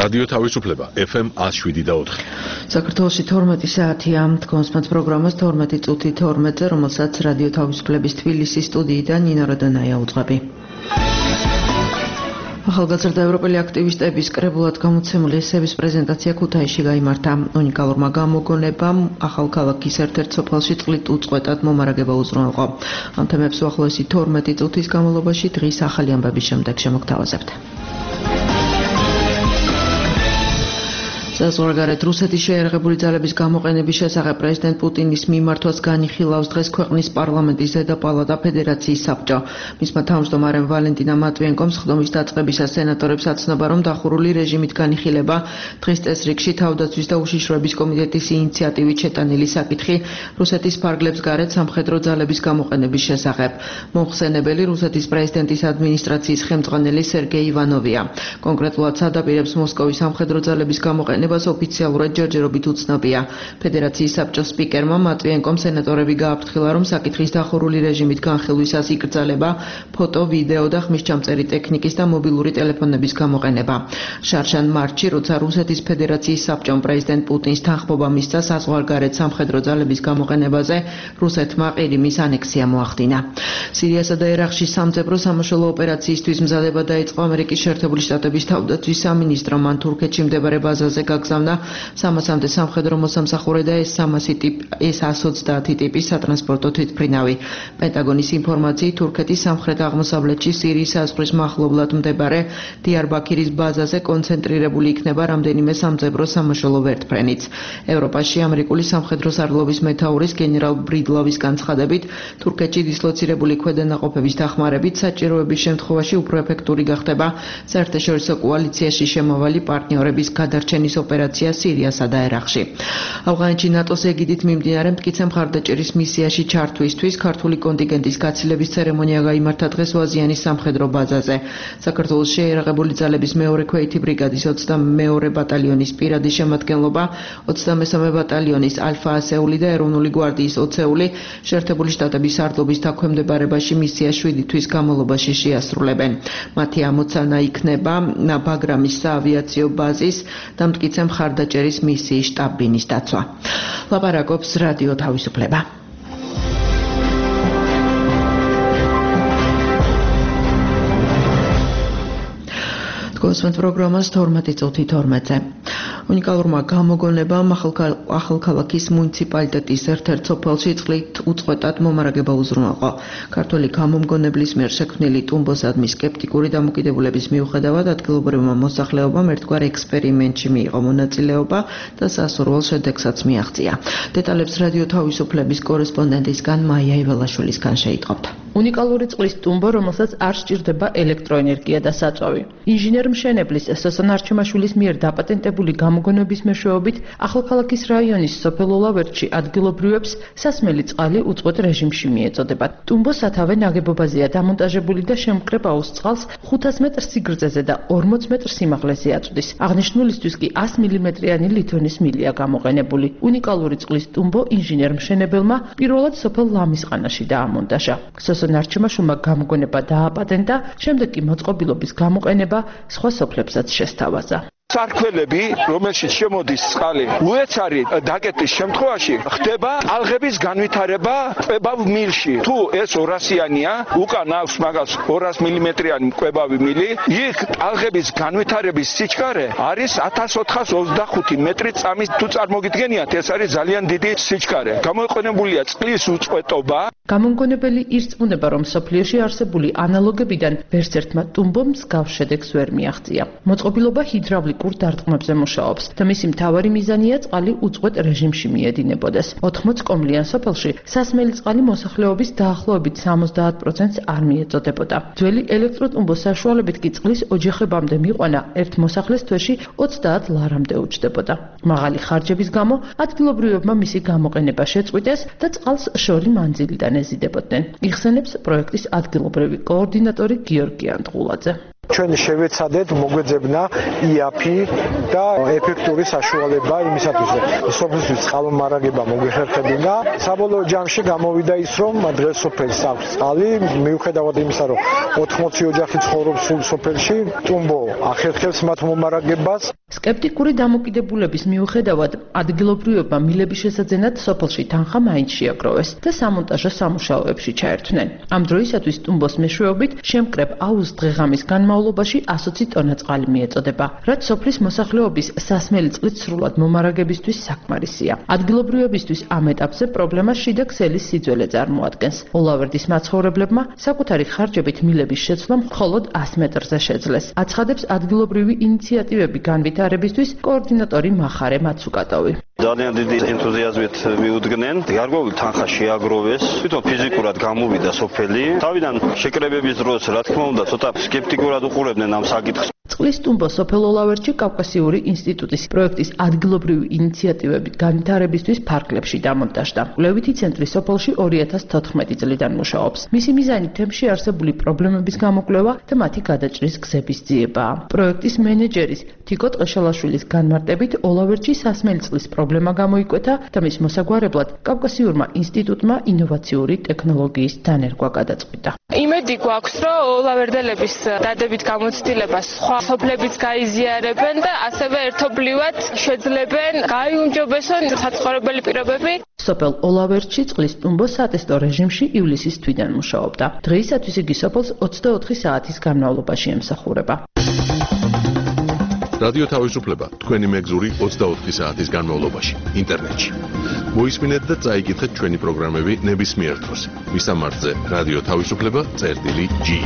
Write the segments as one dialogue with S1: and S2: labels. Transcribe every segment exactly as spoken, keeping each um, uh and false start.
S1: რადიო თავისუფლება ეფ ემ one oh seven და four.
S2: საქართველოში თორმეტი საათია თქვენს პროგრამას თორმეტი წუთი თორმეტზე, რომელსაც რადიო თავისუფლების თბილისის სტუდიიდან ნინო როდანაია უძღვები. ახალგაზრდა ევროპელი აქტივისტების კრებულად გამოცემული ესების პრეზენტაცია ქუთაისში გაიმართა. უნიკალურმა გამოგონებამ ახალქალაქის ერთ-ერთ სოფელში წყლით უწყვეტად მომარაგება უზრუნველყო. ამ თემებს უახლოესი თორმეტი წუთის განმავლობაში დღის ახალი ამბების შემდეგ შემოგთავაზებთ. საზღვარგარეთ რუსეთის შეიარაღებული ძალების გამოყენების შესახებ პრეზიდენტ პუტინის მიმართვას განიხილავს დღეს ქვეყნის პარლამენტის ზედა პალატა ფედერაციის საბჭო. მისმა თავმჯდომარემ ვალენტინა მატვიენკომ სხდომის დაწყებისას სენატორებს აცნობა, რომ დახურული რეჟიმით განიხილება დღის წესრიგში თავდაცვის და უშიშროების კომიტეტის ინიციატივით შეტანილი საკითხი რუსეთის ფარგლებს გარეთ სამხედრო ძალების გამოყენების შესახებ. მომხსენებელი რუსეთის პრეზიდენტის ადმინისტრაციის ხელმძღვანელი სერგეი ივანოვია. კონკრეტულად სადაპირებს მოსკოვის სამხედრო ძალების გამოყენებას ოფიციალურად ჯერჯერობით უცნობია. ფედერაციის საბჭოს სპიკერმა მატვიენკომ სენატორები გააფრთხილა, რომ საკითხის დახურული რეჟიმით განხილვისას იკრძალება ფოტო, ვიდეო და ხმისჩამწერი ტექნიკის და მობილური ტელეფონების გამოყენება. შარშან მარტში, როცა რუსეთის ფედერაციის საბჭომ პრეზიდენტ პუტინს თანხმობა მისცა საზღვარგარეთ სამხედრო ძალების გამოყენებაზე, რუსეთმა ყირიმის ანექსია მოახდინა. სირიასა და ერაყში სამძებრო სამაშველო ოპერაციისთვის მზადება დაიწყო ამერიკის შეერთებული შტატების თავდაცვის სამინისტრომ. მან თურქეთში მდებარე ბაზაზე გაგზავნა სამასამდე სამხედრო მოსამსახურე და ეს სამასი ტიპ ეს one twenty ტიპის სატრანსპორტო თვითმფრინავი. პენტაგონის ინფორმაციით თურქეთის სამხრეთ-აღმოსავლეთში სირიის საზღვრის მახლობლად მდებარე დიარბაქირის ბაზაზე კონცენტრირებული იქნება რამდენიმე სამძებრო სამაშველო ვერტმფრენიც. ევროპაში ამერიკული სამხედრო სარდლობის მეთაურის გენერალ ბრიდლოვის განცხადებით, თურქეთში დისლოცირებული ქვედანაყოფების დახმარებით საჭიროების შემთხვევაში უფრო ეფექტური გახდება საერთაშორისო კოალიციაში შემავალი პარტნიორების გადარჩენის ოპერაცია სირიასა და ერაყში. ავღანეთში ნატოს ეგიდით მიმდინარე მტკიცე მხარდაჭერის მისიაში ჩართვისთვის ქართული კონტინგენტის გაცილების ცერემონია გაიმართა დღეს ვაზიანის სამხედრო ბაზაზე. საქართველოს შეიარაღებული ძალების მეორე ქვეითი ბრიგადის ოცდამეორე ბატალიონის პირადი შემადგენლობა, ოცდამესამე ბატალიონის ალფა ასეული და ეროვნული გვარდიის ოცეული შეერთებული შტატების სარდლობის დაქვემდებარებაში მისია შვიდი თვის განმავლობაში შეასრულებენ. მათი ამოცანა იქნება ბაგრამის საავიაციო ბაზის და მტკიცე მხარდაჭერის მისიის შტაბ-ბინის დაცვა. ლაპარაკობს რადიო თავისუფლება. თქვენს პროგრამას თორმეტი წუთი თორმეტზე. უნიკალურმა გამოგონებამ ახალქალაქის მუნიციპალიტეტის ერთ-ერთ სოფელში წყლით უწყვეტად მომარაგება უზრუნველყო. ქართველი გამომგონებლის მიერ შექმნილი ტუმბოსადმის სკეპტიკური დამოკიდებულების მიუხედავად ადგილობრივმა მოსახლეობამ ერთგვარ ექსპერიმენტში მიიღო მონაწილეობა და სასურველ შედეგსაც მიაღწია. დეტალებს რადიო თავისუფლების კორესპონდენტისგან მაია იველაშვილისგან შეიტყობთ.
S3: უნიკალური წყლის ტუმბო, რომელსაც არ სჭირდება ელექტროენერგია და საწვავი. ინჟინერ-მშენებლის სოსან არჩემაშვილის მიერ დაპატენტებული გამოგონების მეშვეობით ახალქალაქის რაიონის სოფელ ოლავერტში ადგილობრივებს სასმელი წყალი უწყვეტ რეჟიმში მიეწოდებათ. ტუმბო სათავე ნაგებობაზეა დამონტაჟებული და შემკრებაოს წყალს ხუთას მეტრ სიგრძეზე და ორმოც მეტრ სიმაღლეზე აწვდის. აღნიშნულისთვის კი ას მილიმეტრიანი ლითონის მილია გამოყენებული. უნიკალური წყლის ტუმბო ინჟინერ-მშენებელმა პირველად სოფელ ლამისყანაში დაამონტაჟა. სოსან არჩემაშვილმა გამოგონება დააპატენტა, შემდეგ კი მოწყობილობის გამოყენება სხვა სოფლებსაც შესთავაზა.
S4: სარქველები, რომელშიც შემოდის წყალი, უეცარი დაკეტვის შემთხვევაში ხდება ტალღების განვითარება კვებავ მილში. თუ ეს ორასიანია, უკან აქვს მაგას ორას მილიმეტრიანი კვებავი მილი, იქ ტალღების განვითარების სიჩქარე არის ათას ოთხას ოცდახუთი მეტრი წამის. თუ წარმოგიდგენიათ, ეს არის ძალიან დიდი სიჩქარე. გამოყენებულია წყლის უწყვეტობა.
S3: გამომგონებელი ირწმუნება, რომ სოფლიოში არსებული ანალოგებიდან ვერც ერთმა ტუმბომ მსგავს შედეგს ვერ მიაღწია. მოწყობილობა ჰიდრავლიკურ დარტყმებზე მუშაობს და მისი მთავარი მიზანია წყალი უწყვეტ რეჟიმში მიედინებოდეს. ოთხმოც კომლიან სოფელში სასმელი წყალი მოსახლეობის დაახლოებით სამოცდაათ პროცენტს არ მიეწოდებოდა. ძველი ელექტროტუმბოს საშუალებით კი წყლის ოჯახებამდე მიყვანა ერთ მოსახლეს თვეში ოცდაათ ლარამდე უჯდებოდა. მაღალი ხარჯების გამო ადგილობრივებმა მისი გამოყენება შეწყვიტეს და წყალს შორი მანძილიდან ეზიდებოდნენ. იხსენებს პროექტის ადგილობრივი კოორდინატორი გიორგი ანტღულაძე.
S5: ჩვენ შევეცადეთ მოგვეძებნა იაფი და ეფექტური საშუალება იმისათვის რომ სოფლისთვის წყალმომარაგება მოგვეხერხებინა. საბოლოო ჯამში გამოვიდა ის რომ დღეს სოფელს აქვს წყალი, მიუხედავად იმისა რომ ოთხმოცი ოჯახი ცხოვრობს სულ სოფელში, ტუმბო ახერხებს მათ მომარაგებას.
S3: სკეპტიკური დამოკიდებულების მიუხედავად ადგილობრივებმა მილების შესაძენად სოფელში თანხა მაინც შეაგროვეს და სამონტაჟო სამუშაოებში ჩაერთვნენ. ამ დროისათვის ტუმბოს მეშვეობით შემკრებ აუზს დღეღამის განმავლობაში ასოცი ტონა წყალი მიეწოდება, რაც სოფლის მოსახლეობის სასმელი წყლით სრულად მომარაგებისთვის საკმარისია. ადგილობრივებისთვის ამ ეტაპზე პრობლემა შიდა ქსელის სიძველე წარმოადგენს. ოლავერდის მაცხოვრებლებმა საკუთარი ხარჯებით მილების შეცვლა მხოლოდ ას მეტრზე შეძლეს. აცხადებს ადგილობრივი ინიციატივები განვითარებისთვის კოორდინატორი მახარე მაცუკატოვი.
S6: ძალიან დიდი ენთუზიაზმით მიუძგნენ. გარკვეული თანხა შეაგროვეს. თვითონ ფიზიკურად გამოვიდა სოფელი. თავიდან შეკრებების დროს, რა თქმა უნდა, ცოტა სკეპტიკურად უყურებდნენ ამ საკითხს.
S3: წყლის ტუმბო სოფელ ოლავერტში კავკასიური ინსტიტუტის პროექტის ადგილობრივი ინიციატივებით განვითარებისთვის ფარგლებში დამონტაჟდა. კვლევითი ცენტრი სოფელში ორი ათას თოთხმეტი წლიდან მუშაობს. მისი მიზანი თემში არსებული პრობლემების გამოკვლევა და მათი გადაჭრის გზების ძიებაა. პროექტის მენეჯერის თიკო ტყეშელაშვილის განმარტებით ოლავერტში სასმელი წყლის პრობლემა გამოიკვეთა და მის მოსაგვარებლად კავკასიურმა ინსტიტუტმა ინოვაციური ტექნოლოგიის დანერგვა გადაწყვიტა.
S7: იმედი გვაქვს, რომ ოლავერდელების დადებით გამოცდილებას სხვა სოფლებიც გაიზიარებენ და ასევე ერთობლივად შეძლებენ გაიუმჯობესონ საცხოვრებელი პირობები.
S3: სოფელ ოლავერტში წყლის ტუმბო სატესტო რეჟიმში ივლისის თვიდან მუშაობდა. დღეისათვის იგი სოფელს ოცდაოთხი საათის განმავლობაში ემსახურება.
S1: რადიო თავისუფლება თქვენი მეგზური ოცდაოთხი საათის განმავლობაში ინტერნეტში. მოისმინეთ და წაიკითხეთ ჩვენი პროგრამები ნებისმიერ დროს. მისამართზე რადიო თავისუფლება წერტილი ჯი.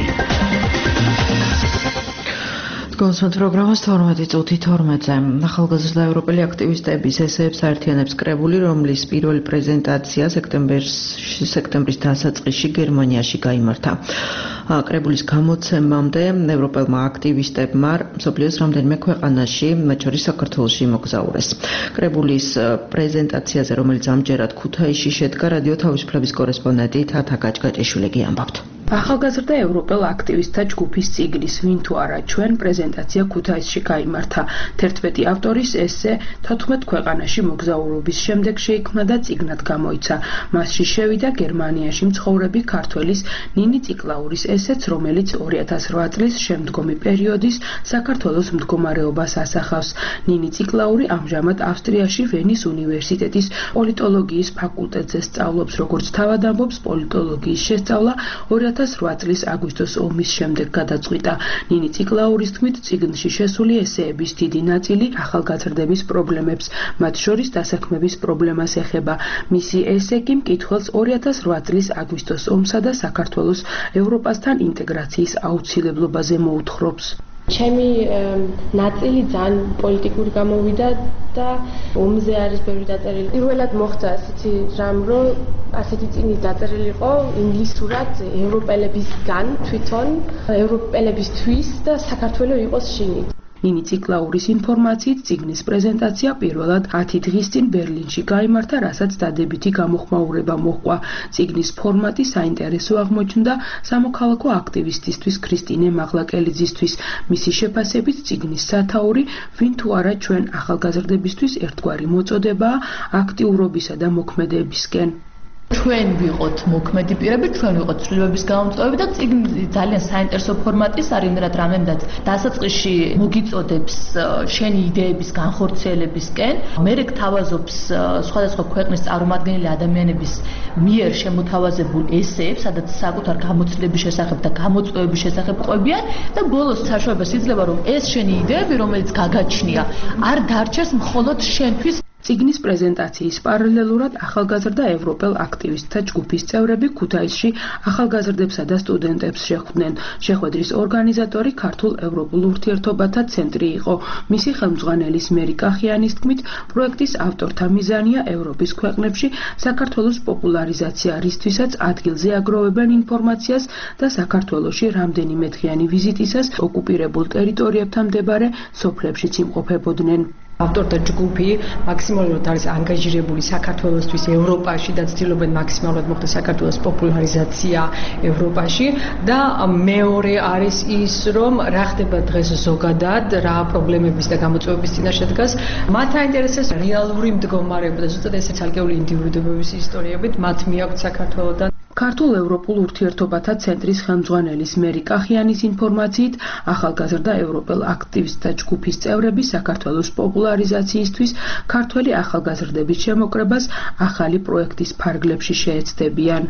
S2: კონსულტ პროგრამას თორმეტი წუთი თორმეტზე. ახალგაზრდა ევროპელი აქტივისტების ესეებს აერთიანებს კრებული, რომლის პირველი პრეზენტაცია სექტემბერში სექტემბრის დასაწყისში გერმანიაში გაიმართა. კრებულის გამოცემამდე ევროპელმა აქტივისტებმა მსოფლიოს რამდენიმე ქვეყანაში, მათ შორის საქართველოში მოგზაურეს. კრებულის პრეზენტაციაზე, რომელიც ამჯერად ქუთაისში შედგა, რადიო თავისუფლების კორესპონდენტი თათა გაჭგაჭიშვილი გიამბობთ.
S8: ახალგაზრდა ევროპელ აქტივისტთა ჯგუფის წიგნის ვინ თუ არა ჩვენ პრეზენტაცია ქუთაისში გაიმართა. თერთმეტი ავტორის ესე თოთხმეტ ქვეყანაში მოგზაურობის შემდეგ შეიქმნა და წიგნად გამოიცა. მასში შევიდა გერმანიაში მცხოვრები ქართველის ნინი ციკლაურის ესეც, რომელიც ორი ათას რვა წლის შემდგომი პერიოდის საქართველოს მდგომარეობას ასახავს. ნინი ციკლაური ამჟამად ავსტრიაში ვენის უნივერსიტეტის პოლიტოლოგიის ფაკულტეტზე სწავლობს, როგორც თავად ამბობს, პოლიტოლოგიის შესწავლა ორი ათას რვა წლის აგვისტოს ომის შემდეგ გადაწყვიტა. ნინი ციკლაურის თქმით, წიგნში შესული ესეების დიდი ნაწილი ახალგაზრდების პრობლემებს, მათ შორის დასაქმების პრობლემას ეხება. მისი ესე კი მკითხველს ორი ათას რვა წლის აგვისტოს ომსა და საქართველოს ევროპასთან ინტეგრაციის აუცილებლობაზე მოუთხრობს.
S9: ჩემი ნაწილი ძალიან პოლიტიკური გამოვიდა და ომზე არის ბევრი დაწერილი. პირველად მოხდა ასეთი რამ, რომ ასეთი წიგნი დაწერილი იყო ინგლისურად ევროპელებისგან თვითონ, ევროპელებისთვის და საქართველოს იყოს შინით.
S8: ნინი ციკლაურის ინფორმაციით წიგნის პრეზენტაცია პირველად ათი დღის წინ ბერლინში გაიმართა, რასაც დადებითი გამოხმაურება მოჰყვა. წიგნის ფორმატი საინტერესო აღმოჩნდა სამოქალაქო აქტივისტისთვის ქრისტინე მაღლაკელიძისთვის. მისი შეფასებით წიგნის სათაური ვინ თუ არა ჩვენ ახალგაზრდებისთვის ერთგვარი მოწოდებაა აქტიურობისა და მოქმედებისკენ.
S10: ჩვენ ვიყოთ მოქმედი პირები, ჩვენ ვიყოთ ცვლილებების გამომწვევები და წიგნი ძალიან საინტერესო ფორმატის არის, იმდენად რამდენად დასაწყისში მოგიწოდებს შენი იდეების განხორციელებისკენ, მერე გთავაზობს სხვადასხვა ქვეყნის წარმომადგენელი ადამიანების მიერ შემოთავაზებულ ესეებს, სადაც საკუთარ გამოცდილების შესახებ და გამოწვევების შესახებ ყვებიან და ბოლოს საშუალებას იძლევა, რომ ეს შენი იდეები, რომელიც გაგაჩნია, არ დარჩეს მხოლოდ შენთვის.
S8: წიგნის პრეზენტაციის პარალელურად ახალგაზრდა ევროპელ აქტივისტთა ჯგუფის წევრები ქუთაისში ახალგაზრდებსა და სტუდენტებს შეხვდნენ. შეხვედრის ორგანიზატორი ქართულ ევროპულ ურთიერთობათა ცენტრი იყო. მისი ხელმძღვანელის მერი კახიანის თქმით, პროექტის ავტორთა მიზანია ევროპის ქვეყნებში საქართველოს პოპულარიზაცია, რისთვისაც ადგილზე აგროვებენ ინფორმაციას და საქართველოში რამდენიმე დღიანი ვიზიტისას ოკუპირებულ ტერიტორიებთან მდებარე სოფლებშიც იმყოფებოდნენ. ავტორთა ჯგუფი მაქსიმალურად არის ანგაჟირებული საქართველოსთვის ევროპაში და ცდილობენ მაქსიმალურად მოხდეს საქართველოს პოპულარიზაცია ევროპაში და მეორე არის ის რომ რა ხდება დღეს ზოგადად რა პრობლემების და გამოწვევების წინაშე დგას მათ აინტერესებს რეალური მდგომარეობა და ზუსტად ეს ცალკეული ინდივიდუების ისტორიებით მათ მიაქვთ საქართველოსთან ქართულ-ევროპულ ურთიერთობათა ცენტრის ხელმძღვანელის მერი კახიანის ინფორმაციით, ახალგაზრდა ევროპელ აქტივისტთა ჯგუფის წევრები საქართველოს პოპულარიზაციისთვის ქართველი ახალგაზრდების შემოკრებას ახალი პროექტის ფარგლებში შეეცდებიან.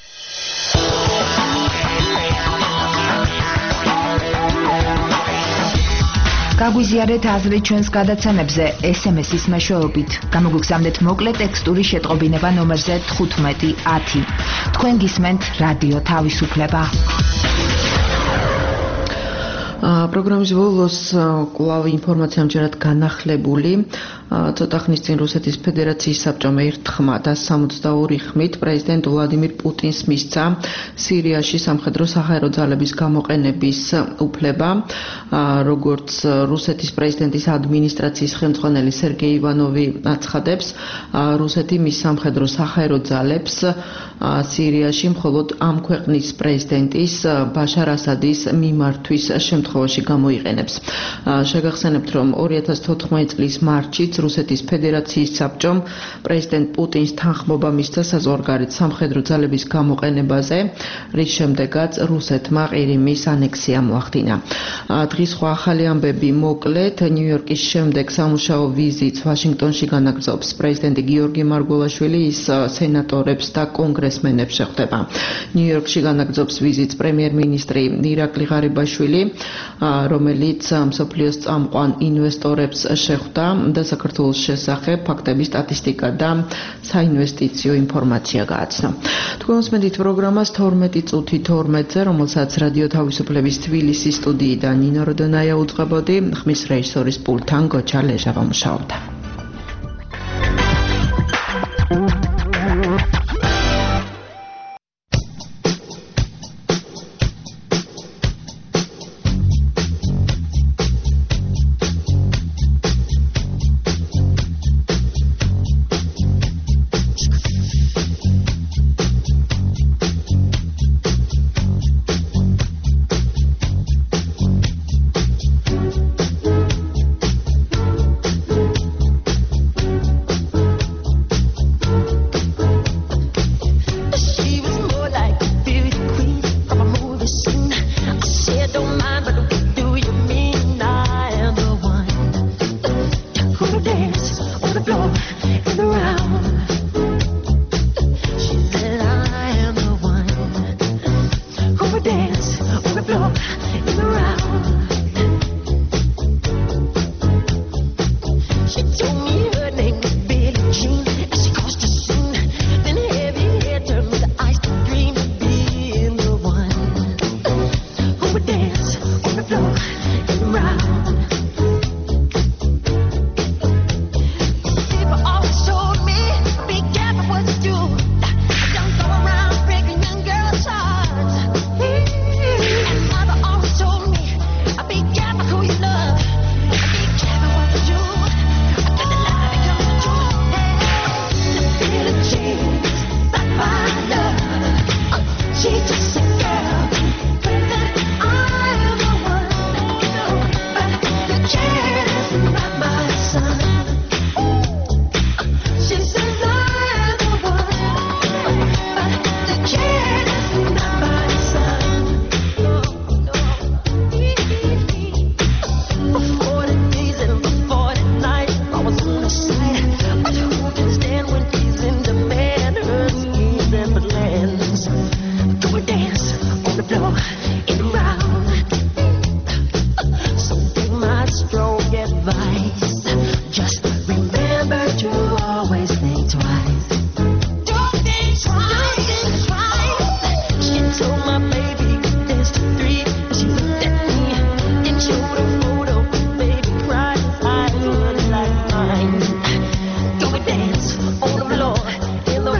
S11: გაგვიზიარეთ აზრი ჩვენს გადაცემებზე ეს ემ ეს-ის მეშვეობით. გამოგვიგზავნეთ მოკლე ტექსტური შეტყობინება ნომერზე თხუთმეტი ათი. თქვენ გისმენთ რადიო თავისუფლება.
S2: პროგრამის ბოლოს კვლავ ინფორმაცია ამჯერად განახლებული. ცოტა ხნის წინ რუსეთის ფედერაციის საბჭომ ერთხმა და სამოცდაორი ხმით პრეზიდენტ ვლადიმირ პუტინს მისცა სირიაში სამხედრო საჰაერო ძალების გამოყენების უფლება, როგორც რუსეთის პრეზიდენტის ადმინისტრაციის ხელმძღვანელი სერგეი ივანოვი აცხადებს, რუსეთი მის სამხედრო საჰაერო ძალებს სირიაში მხოლოდ ამ ქვეყნის პრეზიდენტის ბაშარ ასადის მიმართვის შემთხვევაში გამოიყენებს. შეგახსენებთ, რომ ორი ათას თოთხმეტი წლის მარტში რუსეთის ფედერაციის საბჭომ პრეზიდენტ პუტინს თანხმობა მისცა საზღვარგარეთ სამხედრო ძალების გამოყენებაზე, რის შემდეგაც რუსეთმა ყირიმის ანექსია მოახდინა. დღის სხვა ახალი ამბები მოკლედ, ნიუ-იორკის შემდეგ სამუშაო ვიზიტს ვაშინგტონში განაგრძობს პრეზიდენტი გიორგი მარგველაშვილი, ის სენატორებს და კონგრესმენებს შეხვდება. ნიუ-იორკში განაგრძობს ვიზიტს პრემიერ-მინისტრი ირაკლი ღარიბაშვილი, რომელიც მსოფლიოს წამყვან ინვესტორებს შეხვდა და საქართველოს შესახებ ფაქტების სტატისტიკა და საინვესტიციო ინფორმაცია გააცნო. თქვენ უსმენთ პროგრამას თორმეტი წუთი თორმეტზე, რომელსაც რადიო თავისუფლების თბილისის სტუდიიდან ნინო როდონაია უძღვებოდი, ხმის რეჟისორის პულტთან გოჩა ლეჟავა მუშაობდა.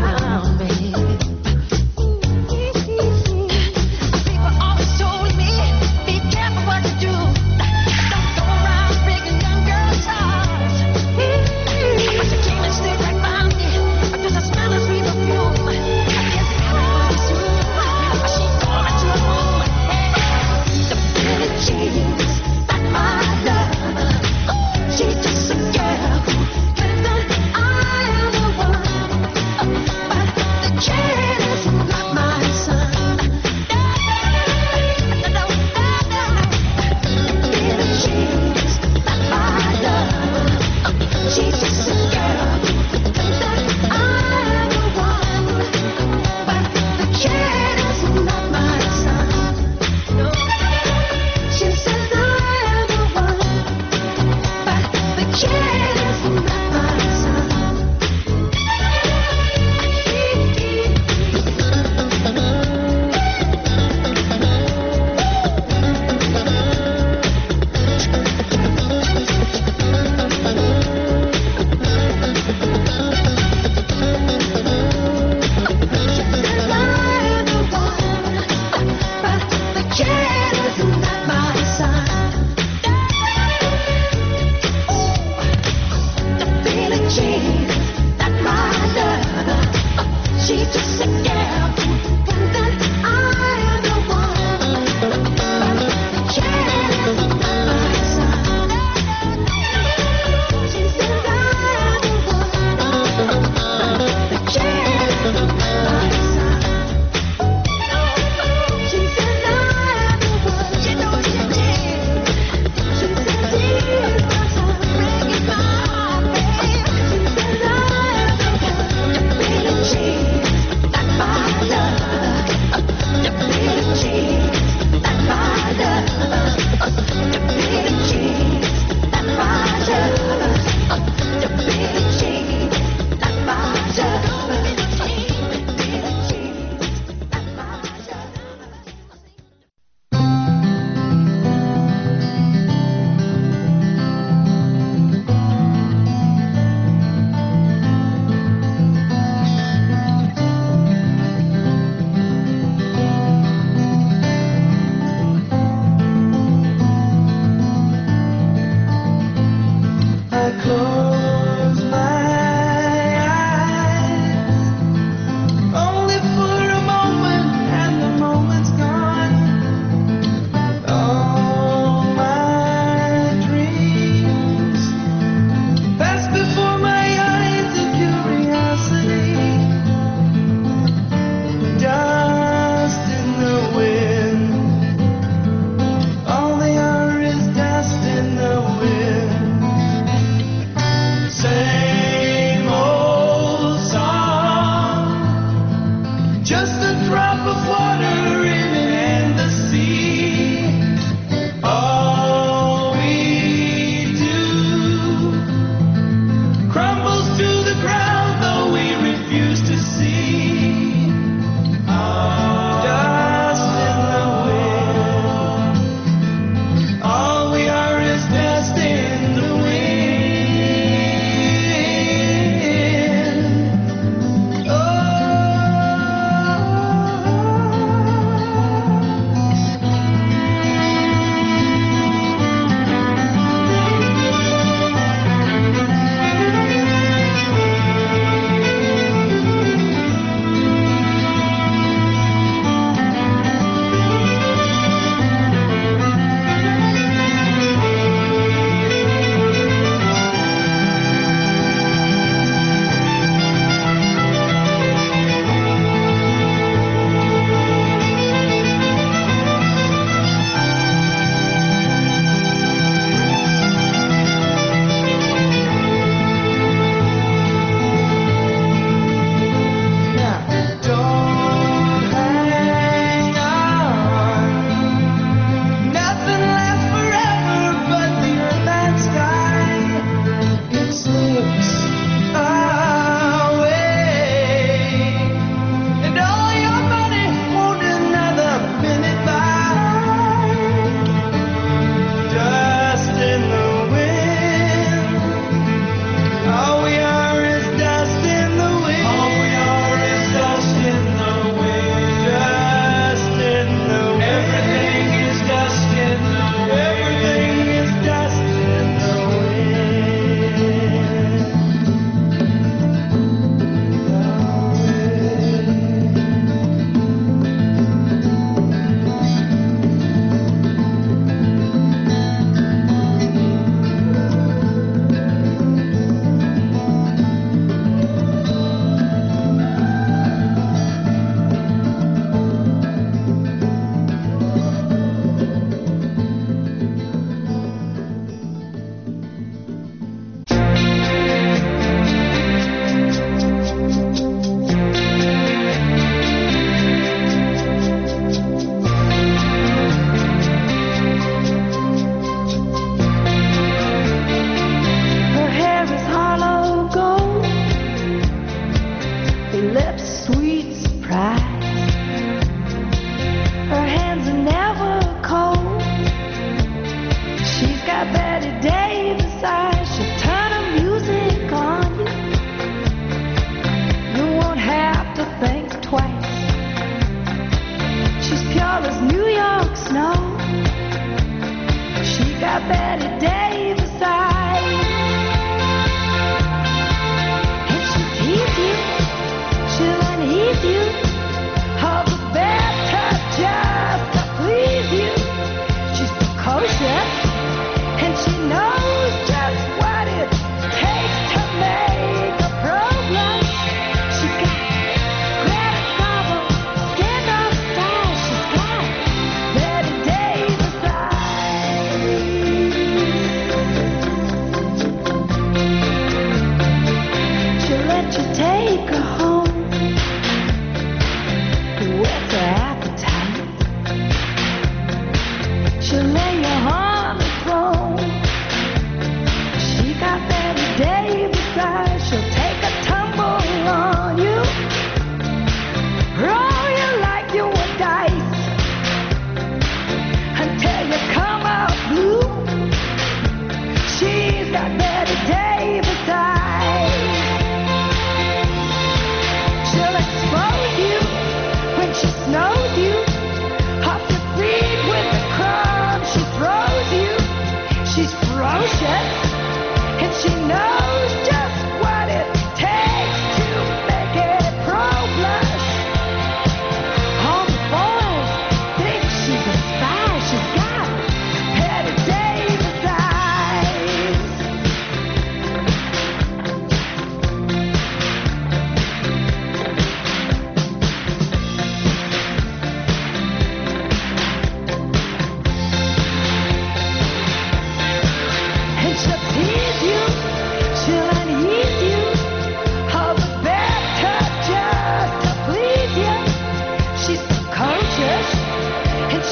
S12: People always told me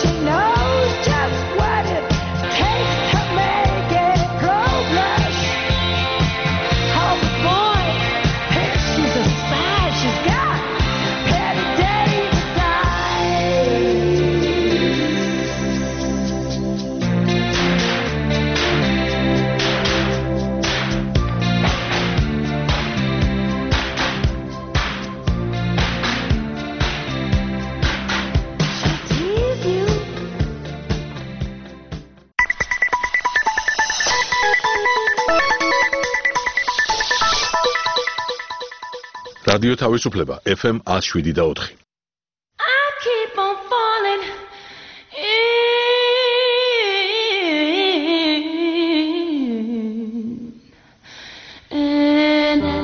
S1: რადიო თავისუფლება F M one oh seven და four.
S12: I keep on falling in and in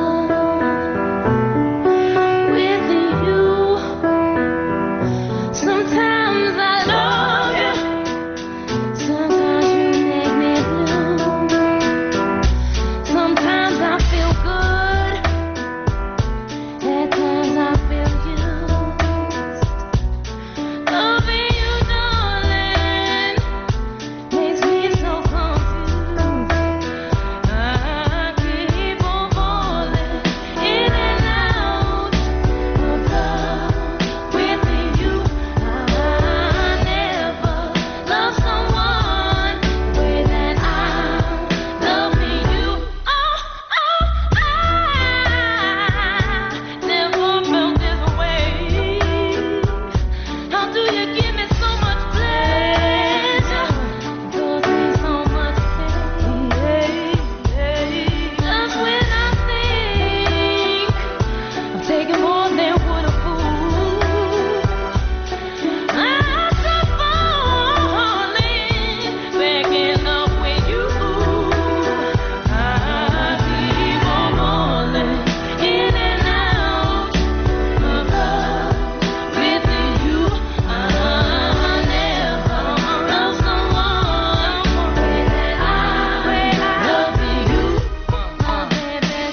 S12: love with you. Sometimes I love you, sometimes you make me blue. Sometimes I feel good, at times I feel used. Loving you, darling, makes me so confused. I keep on falling in and out of love with you. I never loved someone the way that I'm loving you. Oh, oh, I never felt this way. How do you give me so much pleasure? Cause me so much pain. Just when I think I'm taking more than would a fool, I start falling back in love with you. I keep on falling in and out of love with you. I never loved someone the way that I love you. Oh, baby,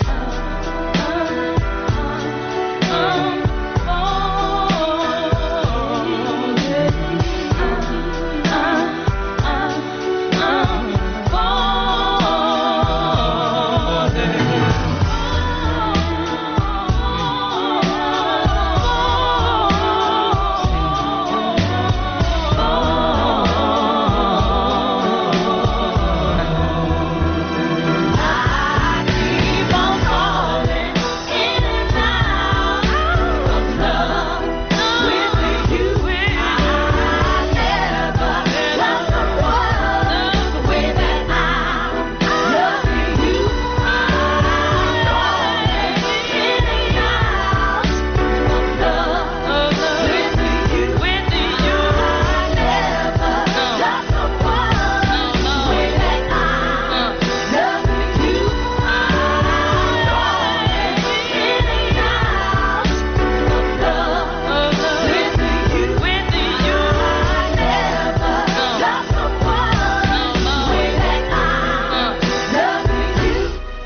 S12: keep on falling in and out of love with you. I never loved someone the way that I love you. I'm falling in and out of love with you. With you, I never loved someone the way that I love you. I'm falling in and out of love with you. With you, I never loved someone the way that I love you.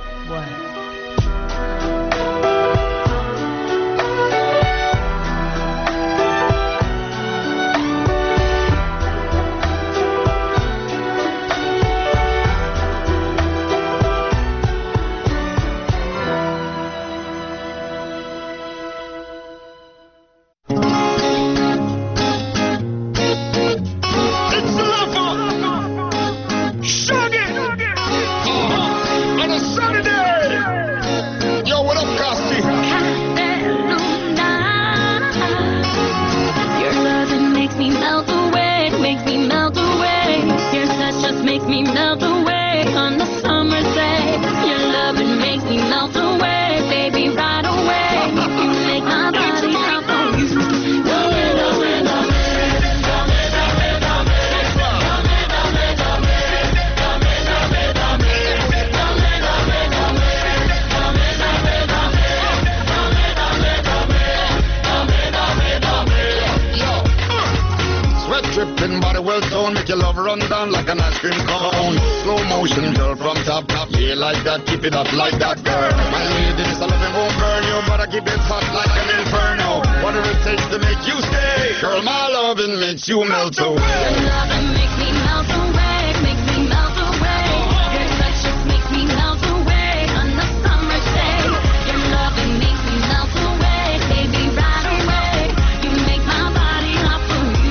S13: It's the lover. Shaggy. Uh-huh. On a Saturday. Yo, what up, Costi?
S12: Your loving makes me melt away, makes me melt away. Your touch just makes me melt away on the summer's day. Your loving makes me melt away, baby, right away. You make my body hop on you. Dame, dame, dame.
S13: Sweat dripping, body well toned, make your love run down like an ice cream cone. Slow motion, girl, from top, top, yeah, like that, keep it up like that, girl. My lady, this loving won't burn you, but I keep it hot like an inferno. Whatever it takes to make you stay, girl, my love. loving makes you melt away.
S12: Your loving makes me melt away, makes me melt away. Your touch just makes me melt away on the summer's day. Your loving makes me melt away, baby, right away. You make my body hot for you.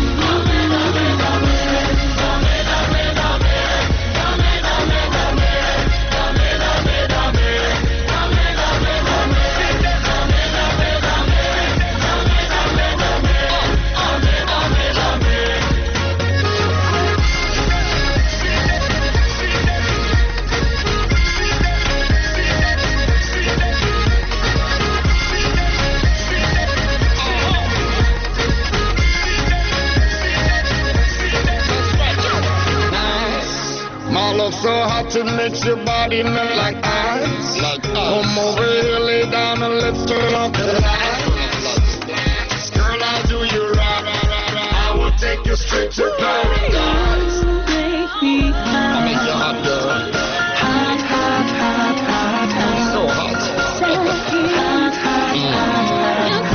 S13: My love so hot it makes your body melt like ice. Like ice. Come over here, lay down and let's turn off the lights. Girl, I'll do you right. I will take you straight to paradise. I'll make you hot, girl. Hot, hot, hot, hot, hot. So hot. So hot, hot, hot, hot.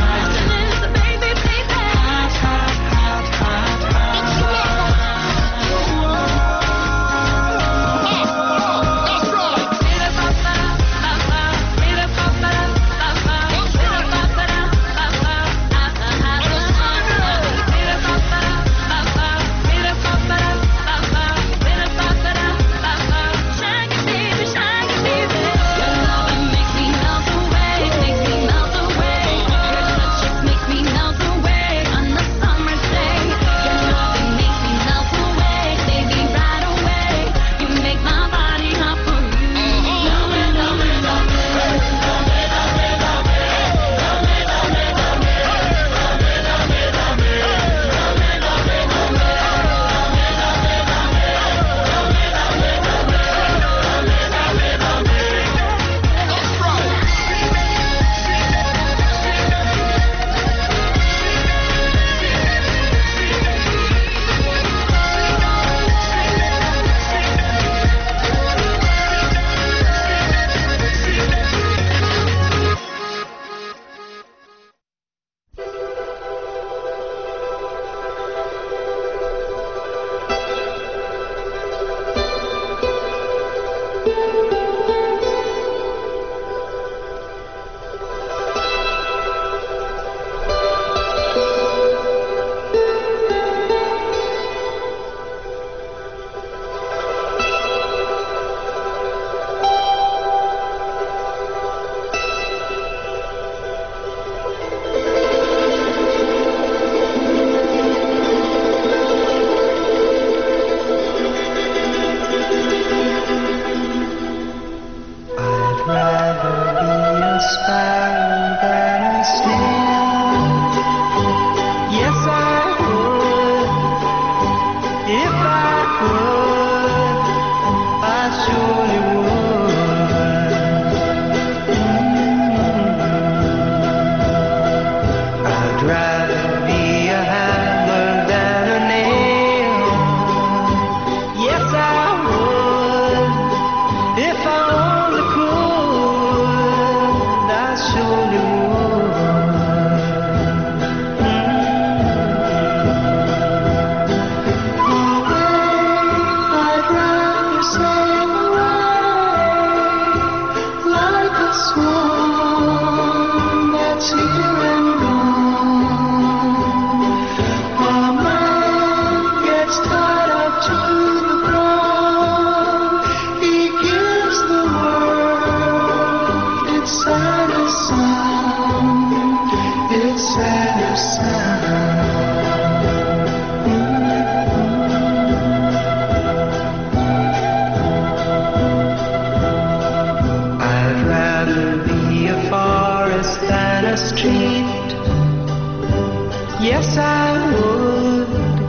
S14: Yes, I would.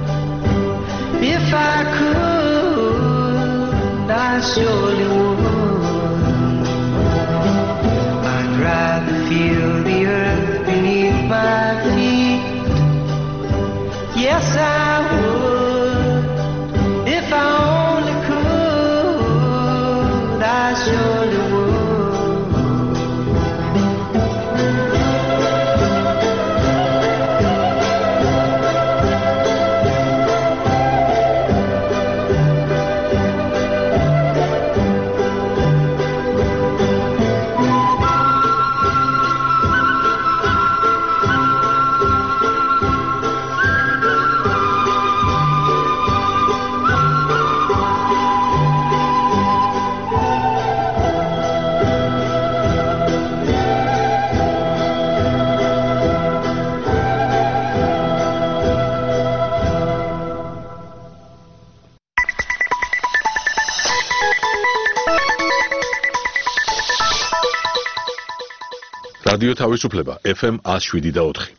S14: If I could, I surely would. I'd rather feel the earth beneath my feet. Yes, I would. If I only could, I surely would.
S1: რადიო თავისუფლება ეფ ემ one oh seven და four.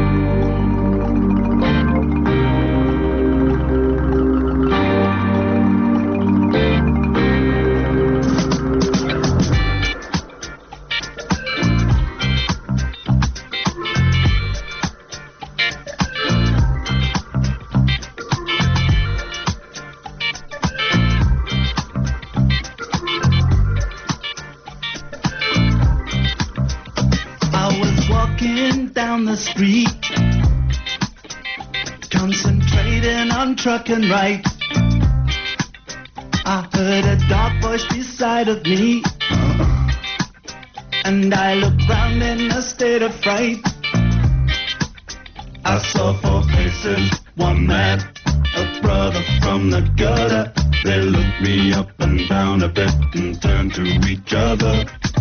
S15: Street, concentrating on truck and right. I heard a dark voice beside of me, and I looked round in a state of fright. I saw four faces, one man, a brother from the gutter. They looked me up and down a bit and turned to each other.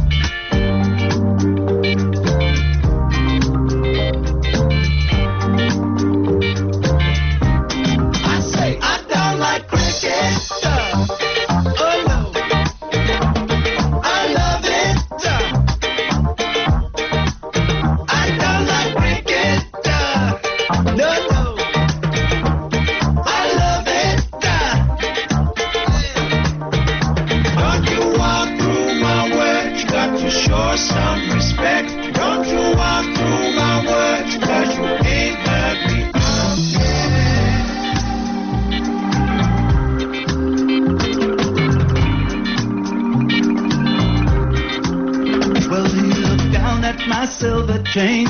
S15: Silver chain.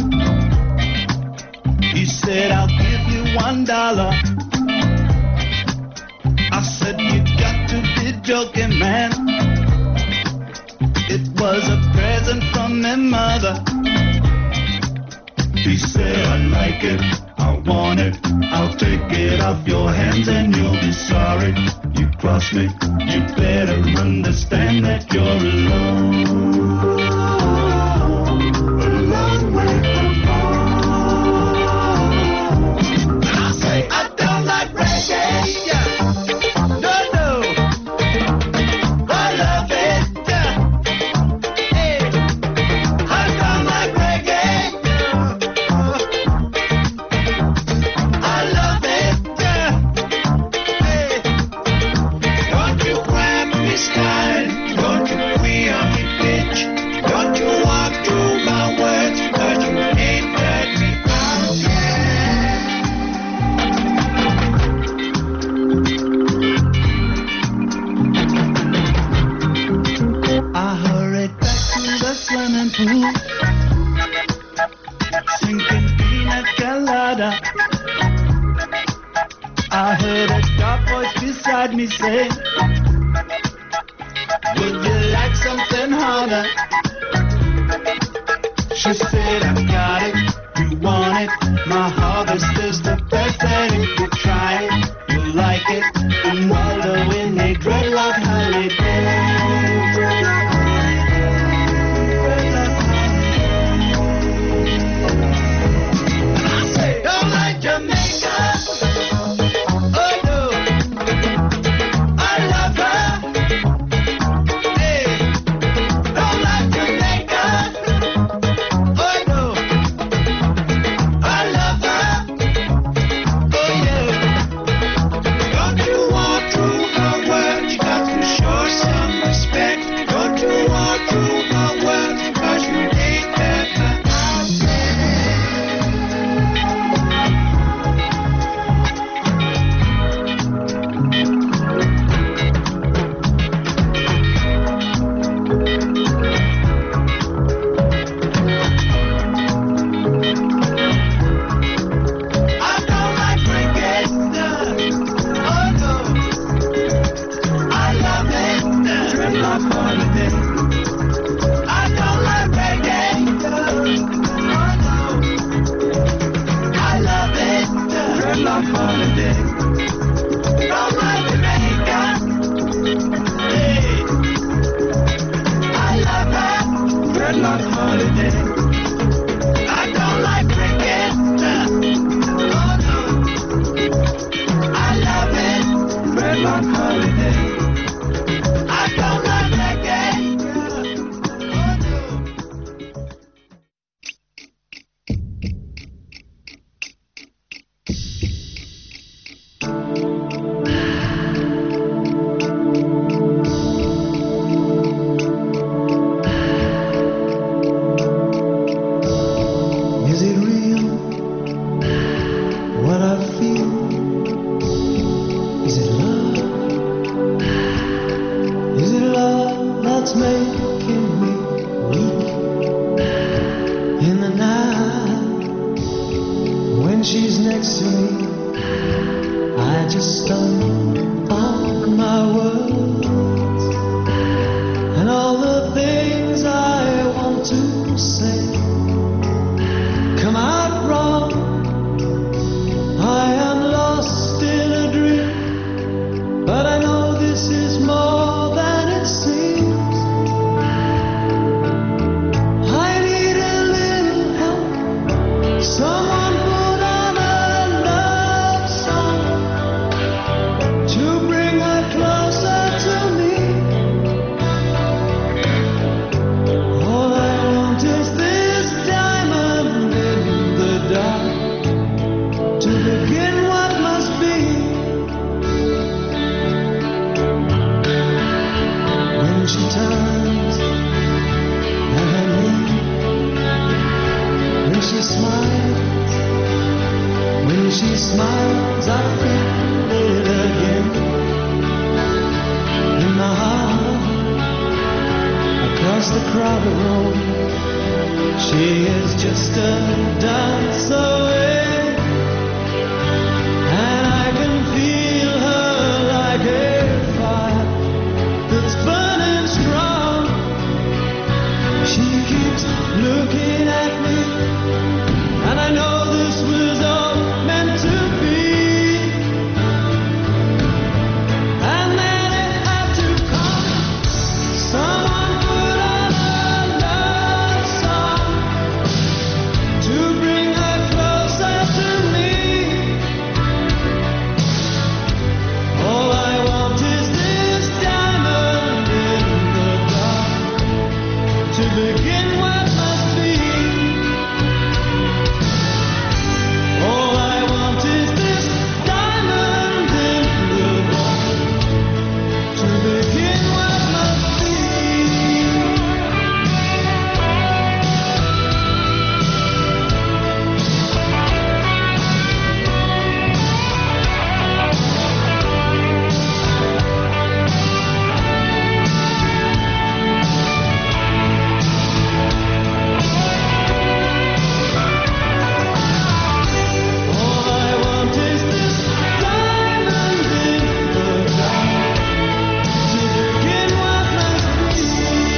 S15: He said, I'll give you one dollar. I said, you got to be joking, man. It was a present from my mother. He said, I like it, I want it, I'll take it off your hands and you'll be sorry. You cross me, you better understand that you're alone. I heard a dark voice beside me say, would you like something harder? She said, I got it, you want it, my harvest is the best and if you try it, you'll like it, and wallow in a dreadlock holiday. Got to
S16: next to me, I just stun on my words and all the things I want to say come out wrong. I am lost in a dream, but I know this is more than it seems. I need a little help. Someone put on a love song to bring her closer to me. All I want is this diamond in the dark to begin what must be. When she turns and I leave, when she smiles, when she smiles, I feel it again in my heart. Across the crowded road, she is just a dance away, and I can feel her like a fire that's burning strong. She keeps looking at me, and I know this was all meant to be. And then it had to come. Someone put on a love song to bring her closer to me. All I want is this diamond in the dark to begin what must be. All I want is this diamond in the dark to begin what must be. All I want is this diamond in the dark to begin what must be.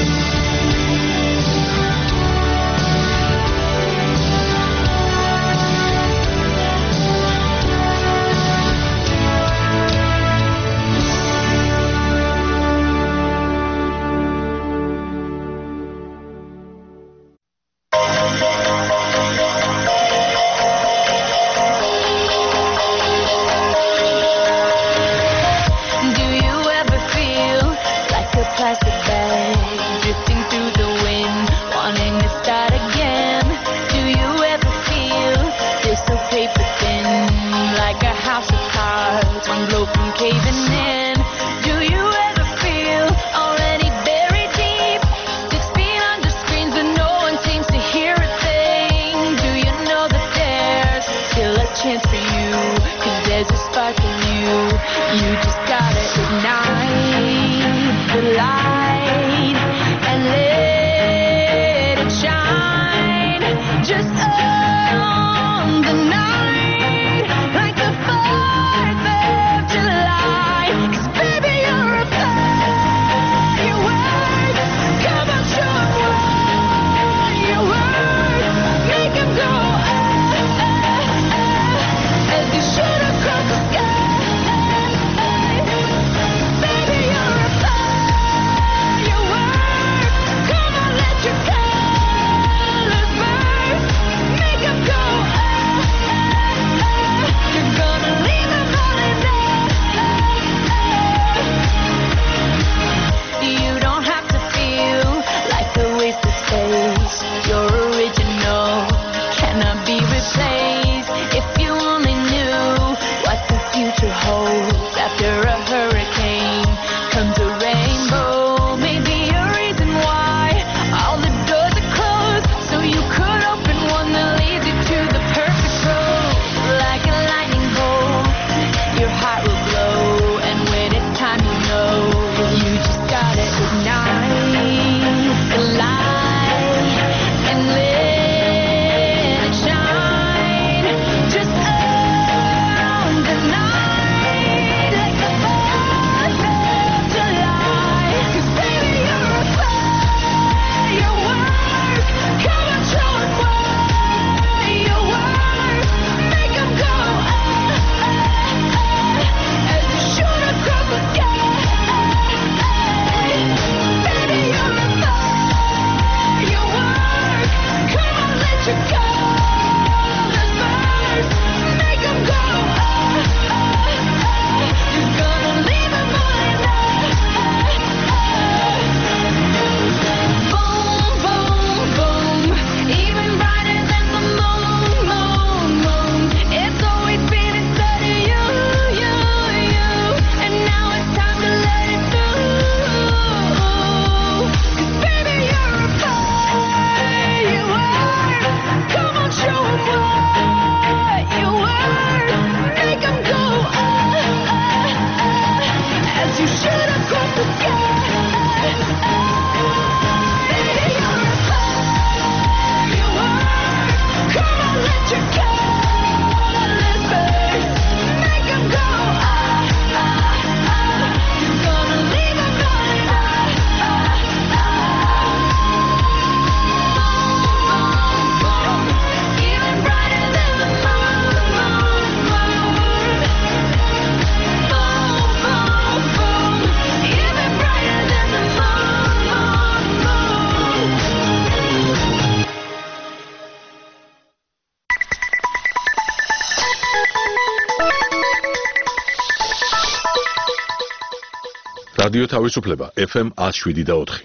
S12: Do you ever feel like a plastic bag drifting through the wind, wanting to start again? Do you ever feel this so paper thin, like a house of cards, one blow from caving in? Do you ever feel already buried deep, six feet under screens but no one seems to hear a thing? Do you know that there's still a chance for you, 'cause there's a spark in you, you just gotta ignite the light and let it shine just on the night, like the fourth of July. 'Cause baby, you're a firework. Come on, show 'em what you're worth. Make 'em go ah, ah, ah, as you shoot across the sky. Baby, you're a
S1: რადიო თავისუფლება ეფ ემ one oh seven და four.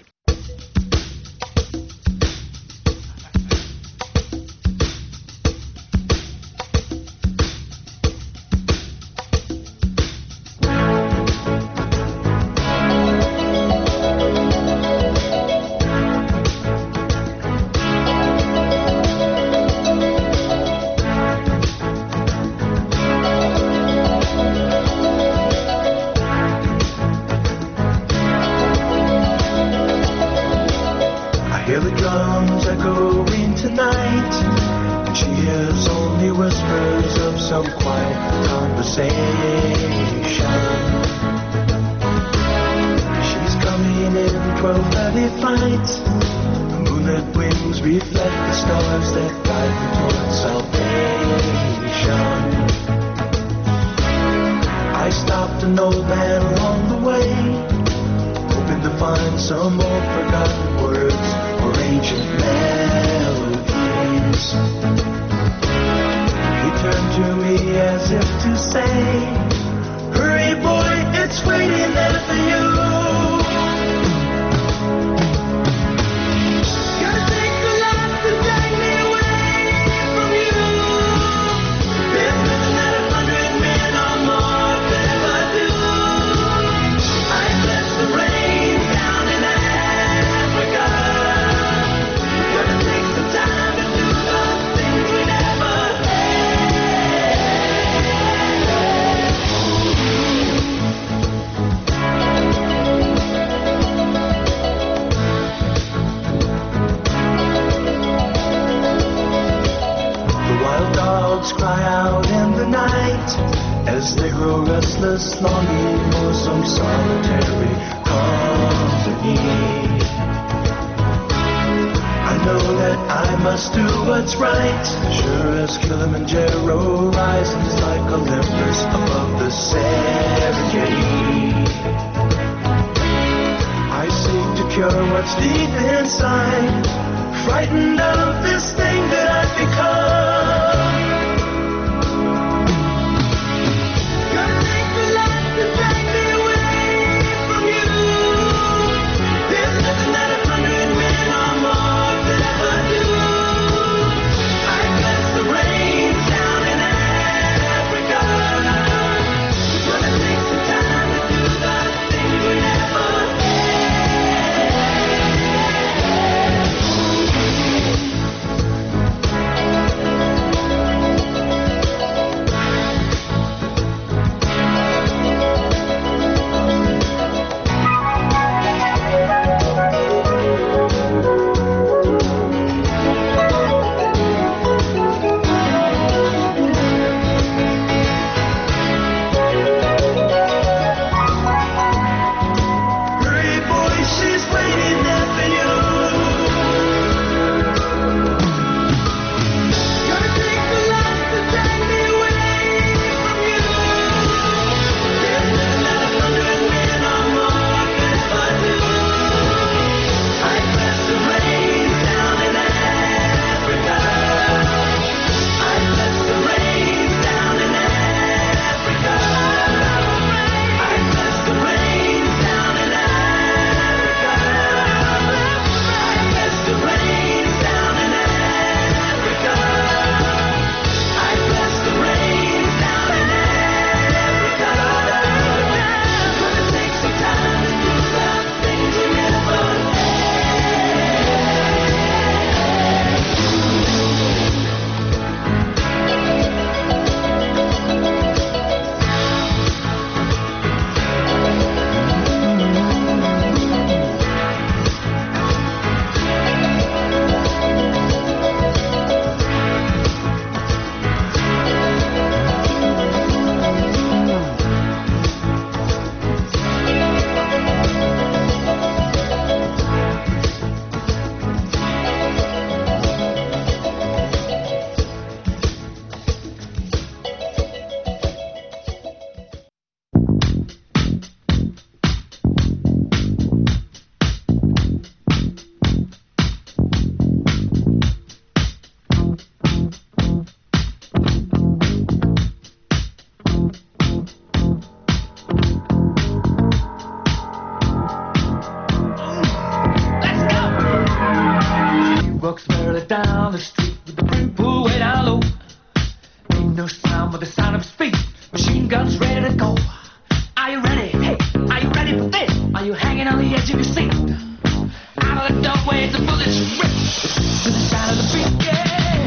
S16: machine guns ready to go. Are you ready? Hey, are you ready for this? Are you hanging on the edge of your seat? Out of the doorway, the bullets rip to the sound of the beat. Yeah.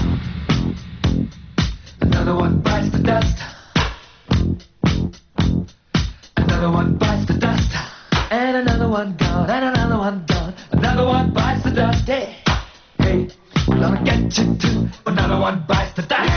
S16: Another one bites the dust. Another one bites the dust. And another one gone. And another one gone. Another one bites the dust. Hey, hey, we're gonna get you too. Another one bites the dust.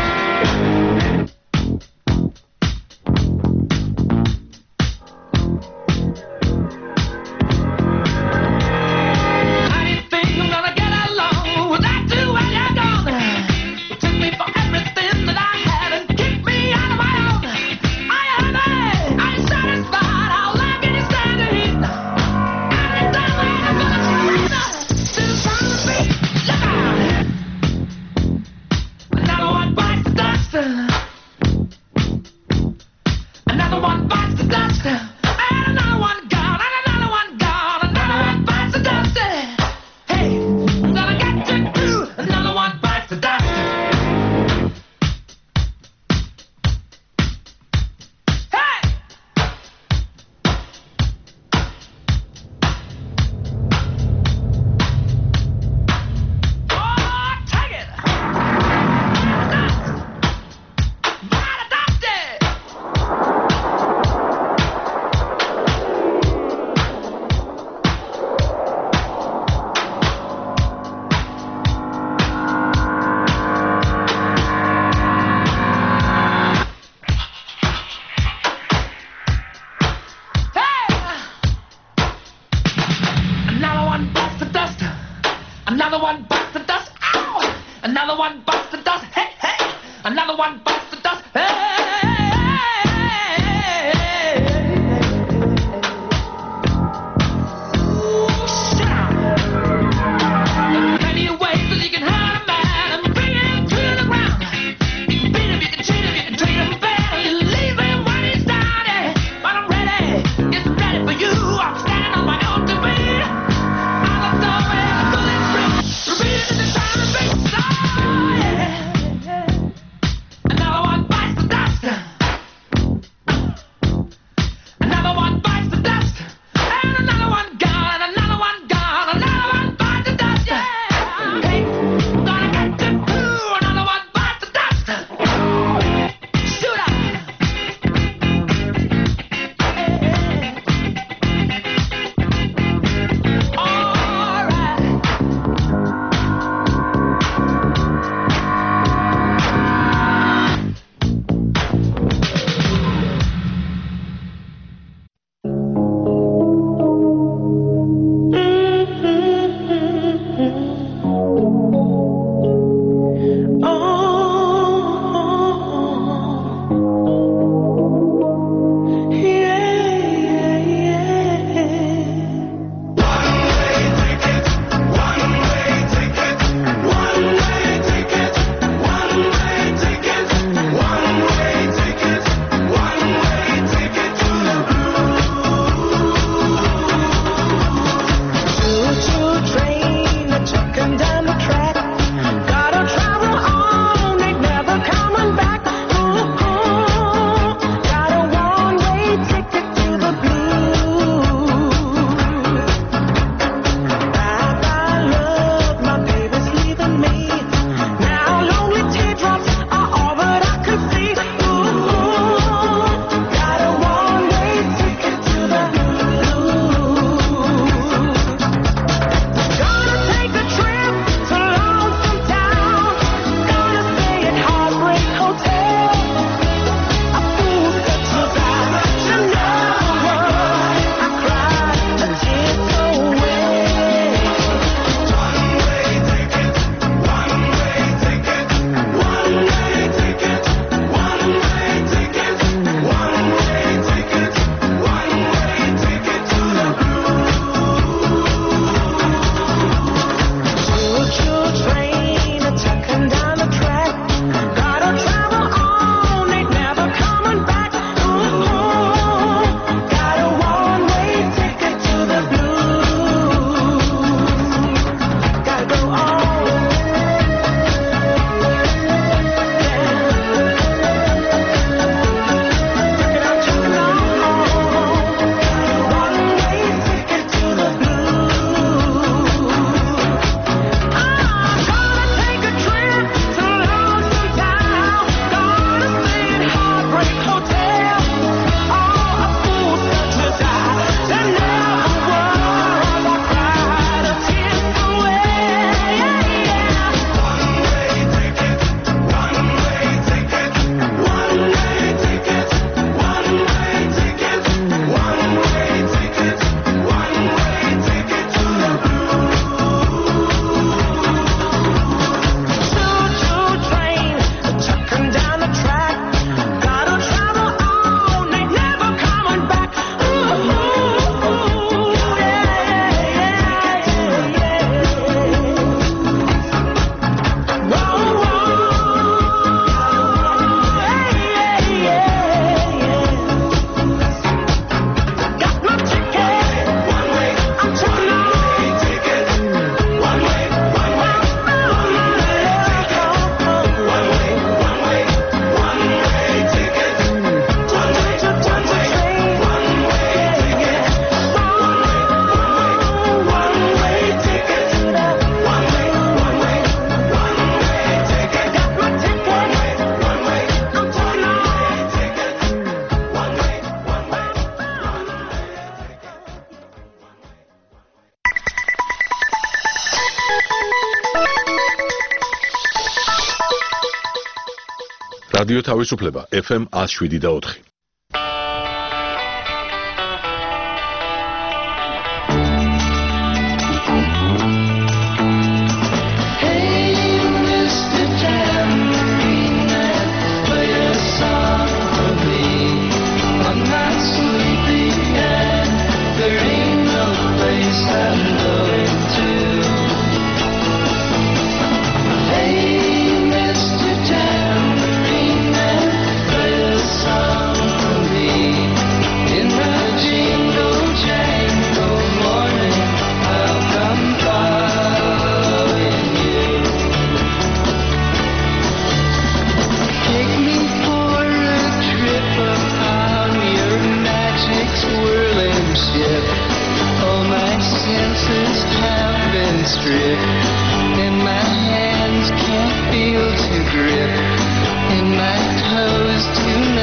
S16: Another one bites the dust. Ow! Another one bites the dust. Hey, hey! Another one bites the dust. Hey! Another one bites the dust.
S1: რადიო თავისუფლება ეფ ემ one oh seven და four.
S14: Hands can't feel to grip, and my toes do not